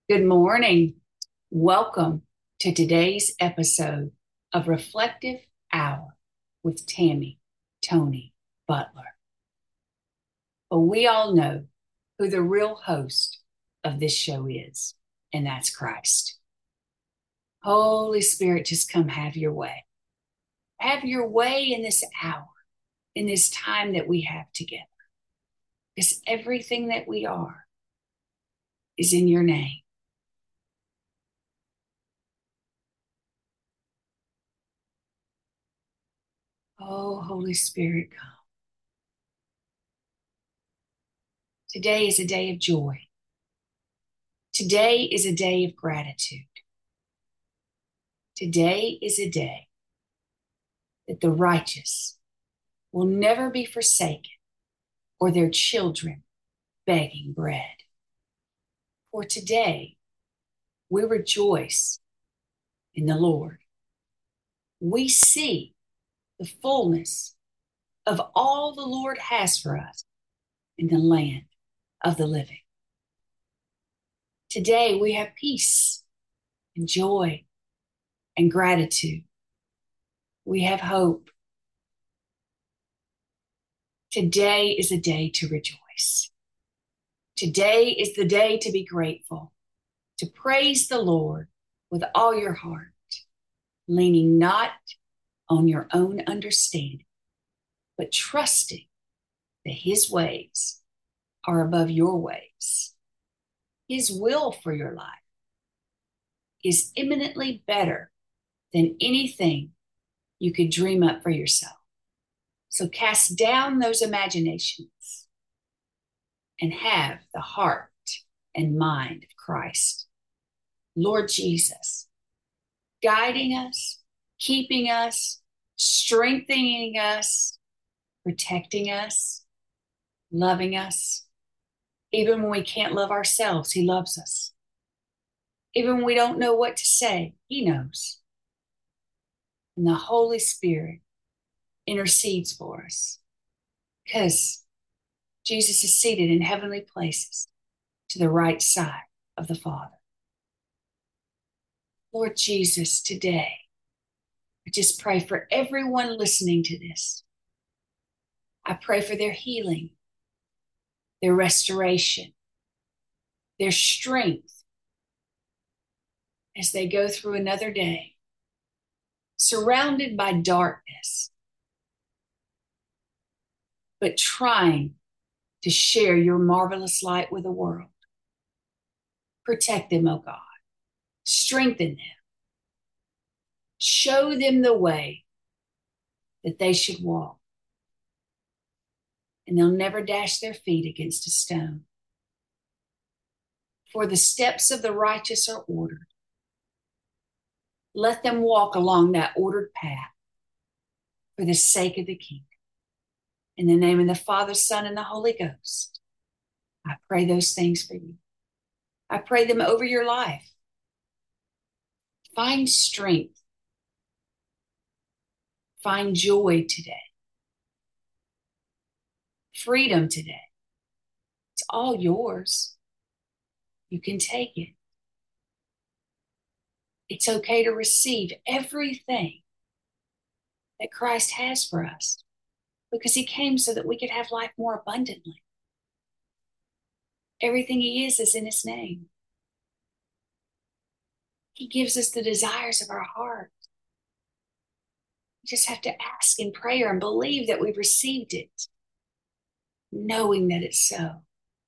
Good morning. Welcome to today's episode of Reflective Hour with Tammy Tony Butler. But we all know who the real host of this show is, and that's Christ. Holy Spirit, just come have your way. Have your way in this hour, in this time that we have together. Because everything that we are is in your name. Oh, Holy Spirit, come. Today is a day of joy. Today is a day of gratitude. Today is a day that the righteous will never be forsaken or their children begging bread. For today, we rejoice in the Lord. We see the fullness of all the Lord has for us in the land of the living. Today, we have peace and joy and gratitude. We have hope. Today is a day to rejoice. Today is the day to be grateful, to praise the Lord with all your heart, leaning not on your own understanding, but trusting that His ways are above your ways. His will for your life is eminently better than anything you could dream up for yourself. So cast down those imaginations and have the heart and mind of Christ. Lord Jesus, guiding us, keeping us, strengthening us, protecting us, loving us. Even when we can't love ourselves, He loves us. Even when we don't know what to say, He knows. And the Holy Spirit intercedes for us because Jesus is seated in heavenly places to the right side of the Father. Lord Jesus, today, I just pray for everyone listening to this. I pray for their healing, their restoration, their strength as they go through another day, surrounded by darkness, but trying to share your marvelous light with the world. Protect them, oh God. Strengthen them. Show them the way that they should walk. And they'll never dash their feet against a stone. For the steps of the righteous are ordered. Let them walk along that ordered path for the sake of the kingdom. In the name of the Father, Son, and the Holy Ghost, I pray those things for you. I pray them over your life. Find strength. Find joy today. Freedom today. It's all yours. You can take it. It's okay to receive everything that Christ has for us because He came so that we could have life more abundantly. Everything He is in His name. He gives us the desires of our heart. We just have to ask in prayer and believe that we've received it, knowing that it's so.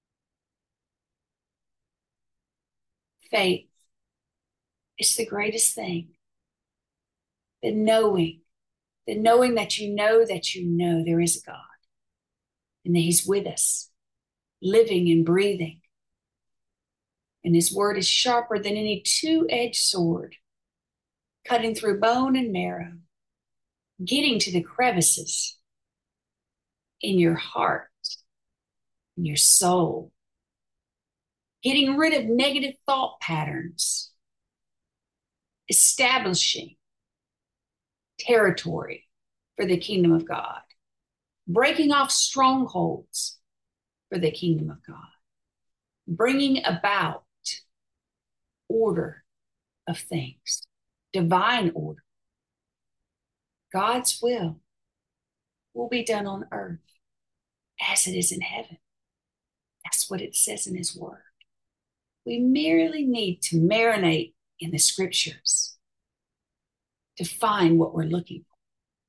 Faith is the greatest thing. The knowing that you know there is a God and that He's with us, living and breathing. And His word is sharper than any two-edged sword, cutting through bone and marrow, getting to the crevices in your heart, in your soul, getting rid of negative thought patterns, establishing territory for the kingdom of God, breaking off strongholds for the kingdom of God, bringing about order of things, divine order. God's will be done on earth as it is in heaven. That's what it says in his word. We merely need to marinate in the scriptures to find what we're looking for.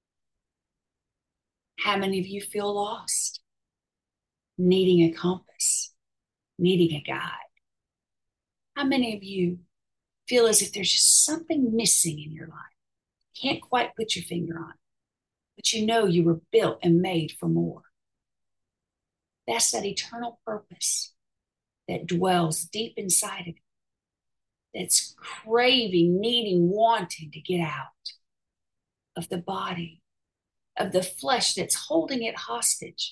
How many of you feel lost, needing a compass, needing a guide? How many of you feel as if there's just something missing in your life? Can't quite put your finger on it, but you know you were built and made for more. That's that eternal purpose that dwells deep inside of you, that's craving, needing, wanting to get out of the body, of the flesh that's holding it hostage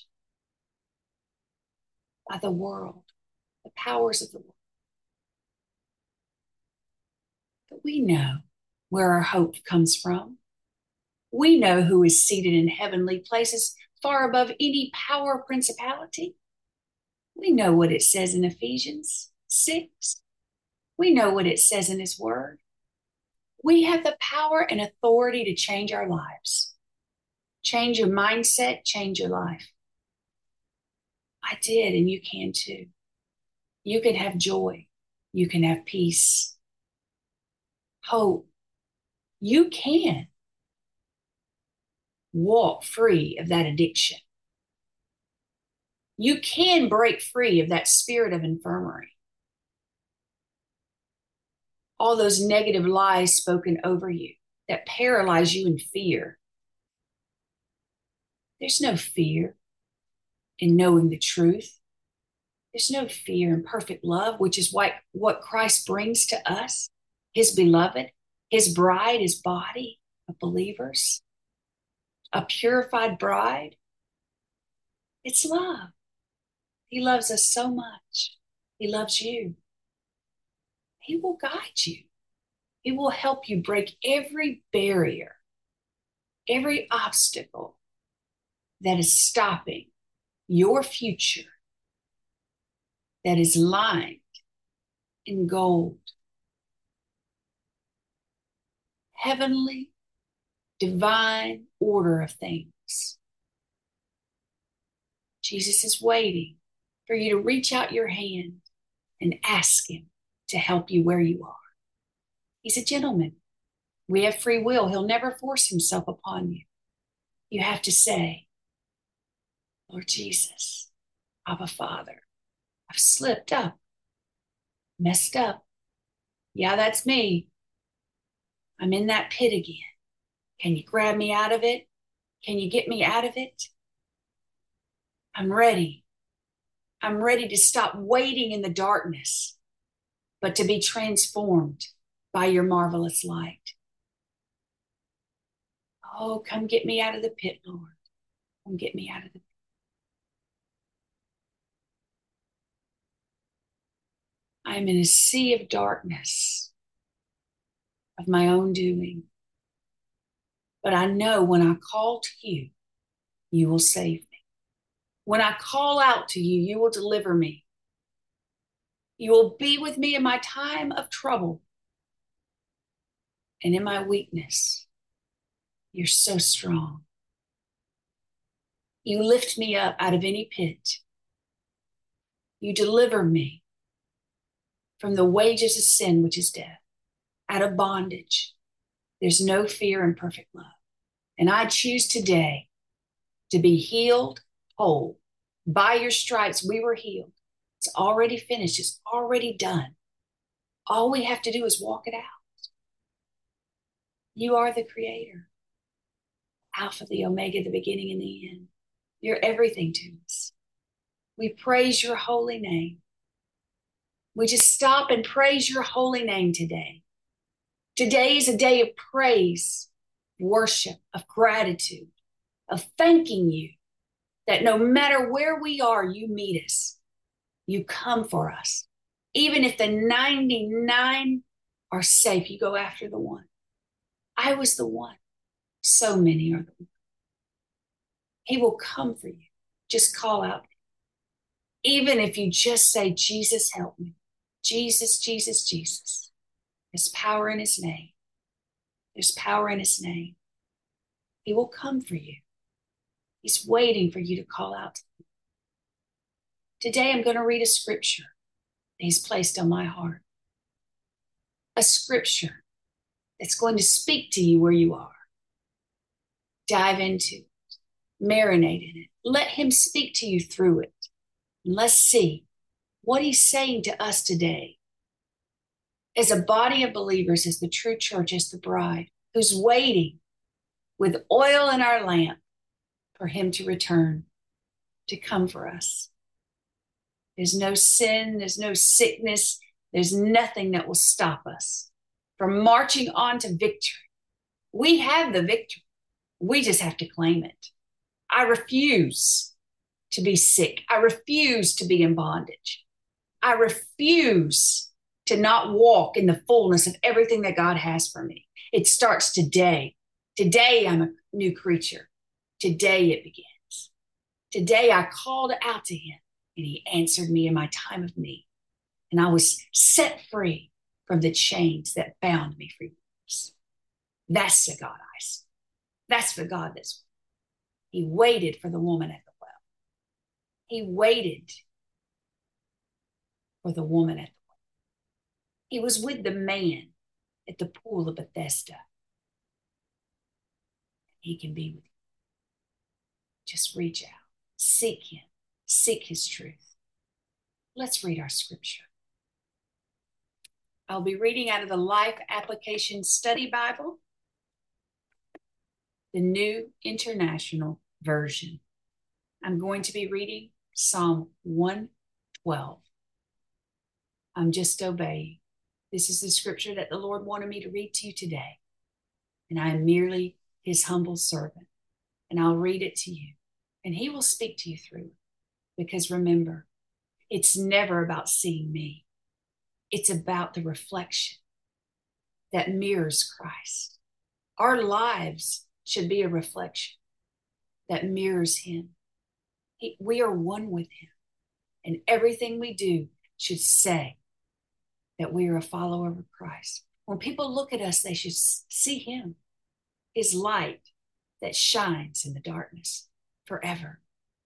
by the world, the powers of the world. But we know where our hope comes from. We know who is seated in heavenly places far above any power or principality. We know what it says in Ephesians 6. We know what it says in his word. We have the power and authority to change our lives. Change your mindset, change your life. I did, and you can too. You can have joy. You can have peace, hope. You can walk free of that addiction. You can break free of that spirit of infirmary. All those negative lies spoken over you that paralyze you in fear. There's no fear in knowing the truth. There's no fear in perfect love, which is what Christ brings to us, his beloved, his bride, his body of believers, a purified bride. It's love. He loves us so much. He loves you. He will guide you. He will help you break every barrier, every obstacle that is stopping your future, that is lined in gold. Heavenly, divine order of things. Jesus is waiting for you to reach out your hand and ask him to help you where you are. He's a gentleman. We have free will. He'll never force himself upon you. You have to say, Lord Jesus, Abba Father, I've slipped up, messed up. Yeah, that's me. I'm in that pit again. Can you grab me out of it? Can you get me out of it? I'm ready. I'm ready to stop waiting in the darkness, but to be transformed by your marvelous light. Oh, come get me out of the pit, Lord. Come get me out of the pit. I'm in a sea of darkness of my own doing. But I know when I call to you, you will save me. When I call out to you, you will deliver me. You will be with me in my time of trouble and in my weakness. You're so strong. You lift me up out of any pit. You deliver me from the wages of sin, which is death, out of bondage. There's no fear in perfect love. And I choose today to be healed, whole. By your stripes, we were healed. It's already finished. It's already done. All we have to do is walk it out. You are the creator, Alpha, the Omega, the beginning and the end. You're everything to us. We praise your holy name. We just stop and praise your holy name today. Today is a day of praise, worship, of gratitude, of thanking you that no matter where we are, you meet us. You come for us. Even if the 99 are safe, you go after the one. I was the one. So many are the one. He will come for you. Just call out. Even if you just say, Jesus, help me. Jesus, Jesus, Jesus. There's power in his name. There's power in his name. He will come for you. He's waiting for you to call out to him. Today, I'm going to read a scripture that he's placed on my heart. A scripture that's going to speak to you where you are. Dive into it. Marinate in it. Let him speak to you through it. And let's see what he's saying to us today. As a body of believers, as the true church, as the bride, who's waiting with oil in our lamp for him to return, to come for us. There's no sin, there's no sickness, there's nothing that will stop us from marching on to victory. We have the victory. We just have to claim it. I refuse to be sick. I refuse to be in bondage. I refuse to not walk in the fullness of everything that God has for me. It starts today. Today, I'm a new creature. Today, it begins. Today, I called out to him, and he answered me in my time of need. And I was set free from the chains that bound me for years. That's the God I see. That's the God that's. He waited for the woman at the well. He waited for the woman at the well. He was with the man at the pool of Bethesda. He can be with you. Just reach out. Seek him. Seek his truth. Let's read our scripture. I'll be reading out of the Life Application Study Bible, the New International Version. I'm going to be reading Psalm 112. I'm just obeying. This is the scripture that the Lord wanted me to read to you today. And I am merely his humble servant. And I'll read it to you. And he will speak to you through it. Because remember, it's never about seeing me. It's about the reflection that mirrors Christ. Our lives should be a reflection that mirrors him. We are one with him. And everything we do should say that we are a follower of Christ. When people look at us, they should see him, his light that shines in the darkness forever.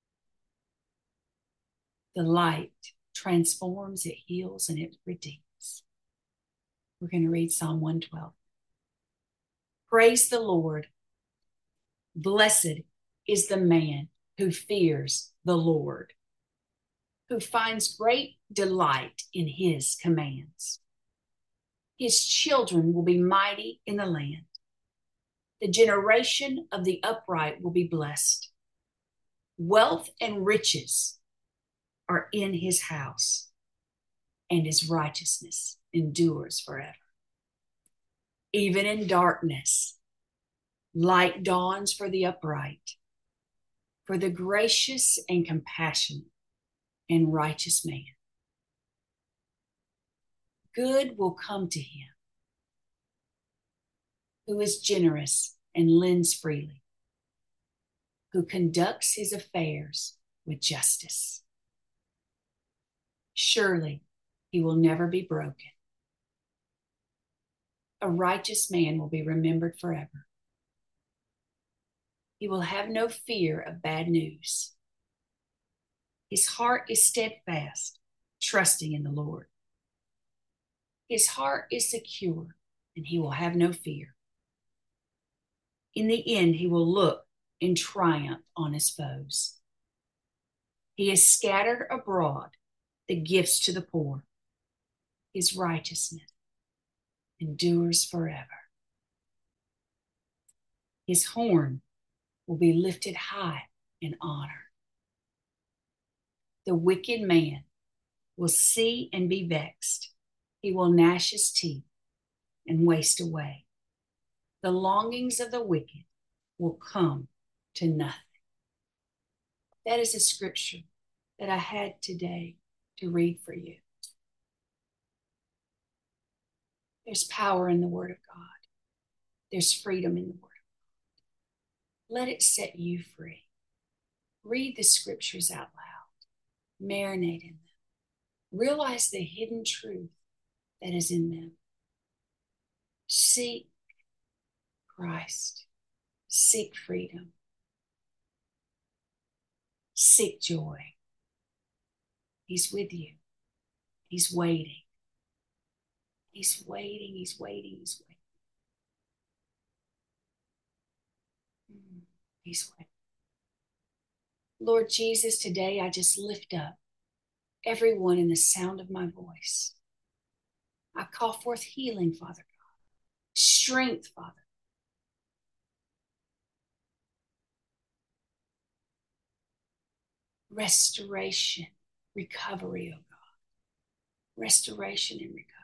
The light transforms, it heals, and it redeems. We're going to read Psalm 112. Praise the Lord. Blessed is the man who fears the Lord, who finds great delight in his commands. His children will be mighty in the land. The generation of the upright will be blessed. Wealth and riches are in his house, and his righteousness endures forever. Even in darkness, light dawns for the upright, for the gracious and compassionate and righteous man. Good will come to him who is generous and lends freely, who conducts his affairs with justice. Surely he will never be broken. A righteous man will be remembered forever. He will have no fear of bad news. His heart is steadfast, trusting in the Lord. His heart is secure, and he will have no fear. In the end, he will look in triumph on his foes. He has scattered abroad the gifts to the poor. His righteousness endures forever. His horn will be lifted high in honor. The wicked man will see and be vexed. He will gnash his teeth and waste away. The longings of the wicked will come to nothing. That is a scripture that I had today to read for you. There's power in the Word of God. There's freedom in the Word of God. Let it set you free. Read the scriptures out loud. Marinate in them. Realize the hidden truth that is in them. Seek Christ. Seek freedom. Seek joy. He's with you. He's waiting. He's waiting. He's waiting. He's waiting. He's waiting. Lord Jesus, today I just lift up everyone in the sound of my voice. I call forth healing, Father God. Strength, Father. Restoration, recovery, oh God. Restoration and recovery.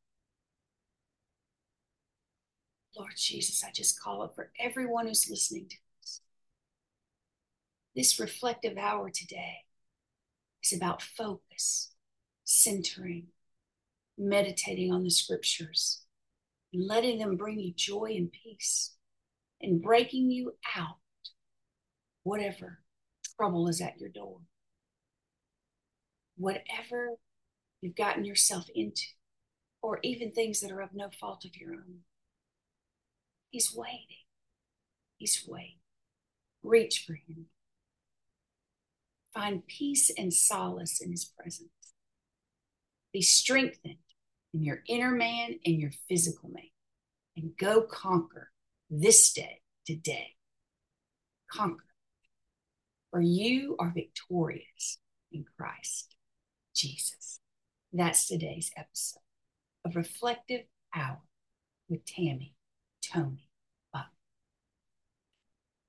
Lord Jesus, I just call it for everyone who's listening to this. This reflective hour today is about focus, centering, meditating on the scriptures, and letting them bring you joy and peace, and breaking you out, whatever trouble is at your door, whatever you've gotten yourself into, or even things that are of no fault of your own. He's waiting. He's waiting. Reach for him. Find peace and solace in his presence. Be strengthened in your inner man and your physical man. And go conquer this day, today. Conquer. For you are victorious in Christ Jesus. That's today's episode of Reflective Hour with Tammy Toney.